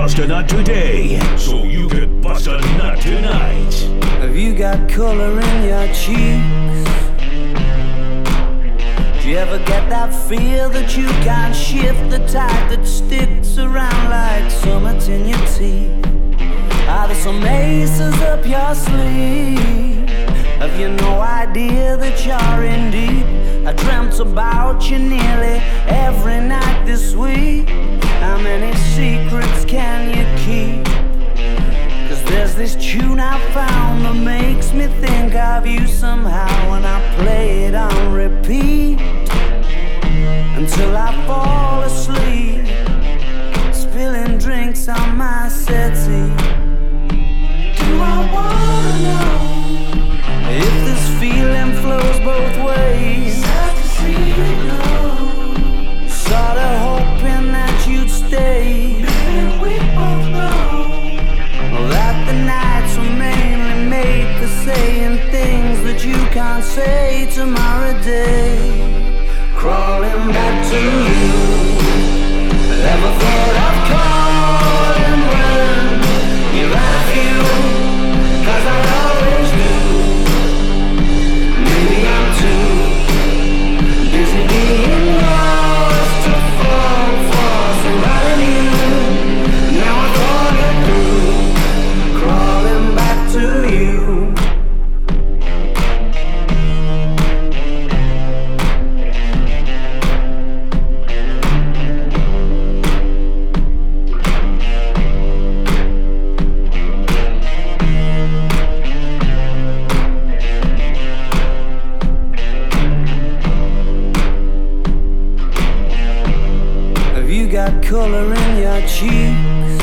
bust a nut today, so you can bust a nut tonight. Have you got color in your cheeks? Do you ever get that feel that you can't shift, the type that sticks around like summits in your teeth? Are there some aces up your sleeve? Have you no idea that you're in deep? I dreamt about you nearly every night this week. How many secrets can you keep? 'Cause there's this tune I found that makes me think of you somehow, and I play it on repeat until I fall asleep, spilling drinks on my settee. Do I wanna know if this feeling flows both ways? Sad to see you go. Sorta hoping that you'd stay. Maybe we both know that the nights were mainly made for saying things that you can't say tomorrow day. Crawling back to you. Never thought of calling when you're out of you, 'cause I always do. Maybe I'm too busy being lost to fall for somebody new. Now I thought it through, crawling back to you. Got color in your cheeks?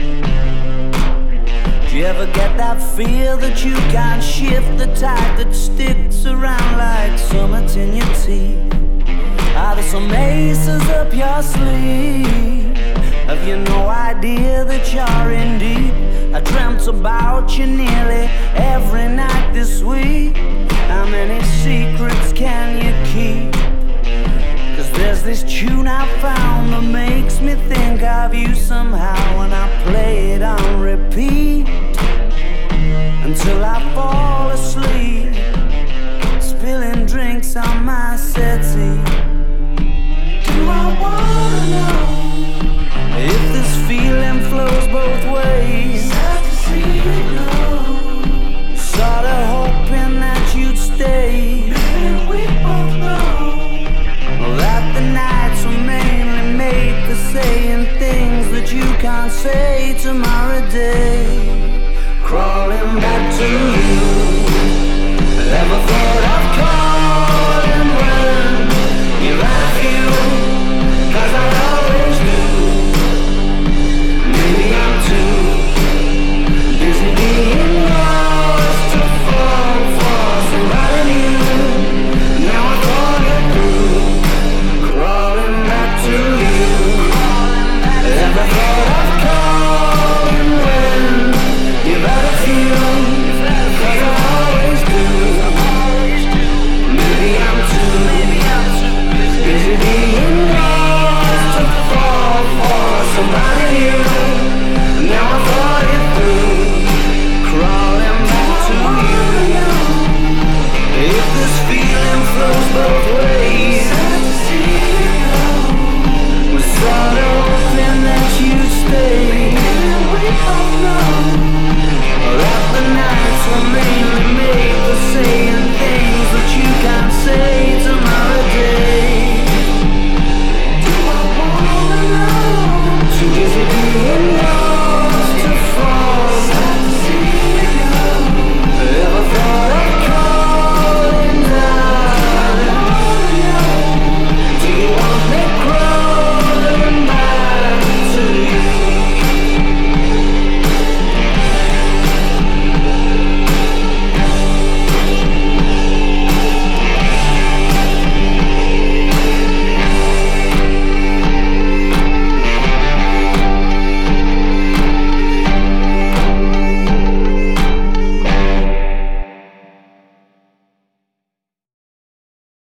Do you ever get that feel that you can't shift, the type that sticks around like summits in your teeth? Are there some aces up your sleeve? Have you no idea that you're in deep? I dreamt about you nearly every night this week. How many secrets can you keep? 'Cause there's this tune I found that makes me think of you somehow, and I play it on repeat until I fall asleep, spilling drinks on my settee. Do I wanna know if this feeling flows both ways? Sad to see you go. Sorta hoping that you'd stay. Maybe we both know that the nights were mainly made for saying things that you can't say tomorrow day. Crawling back to you.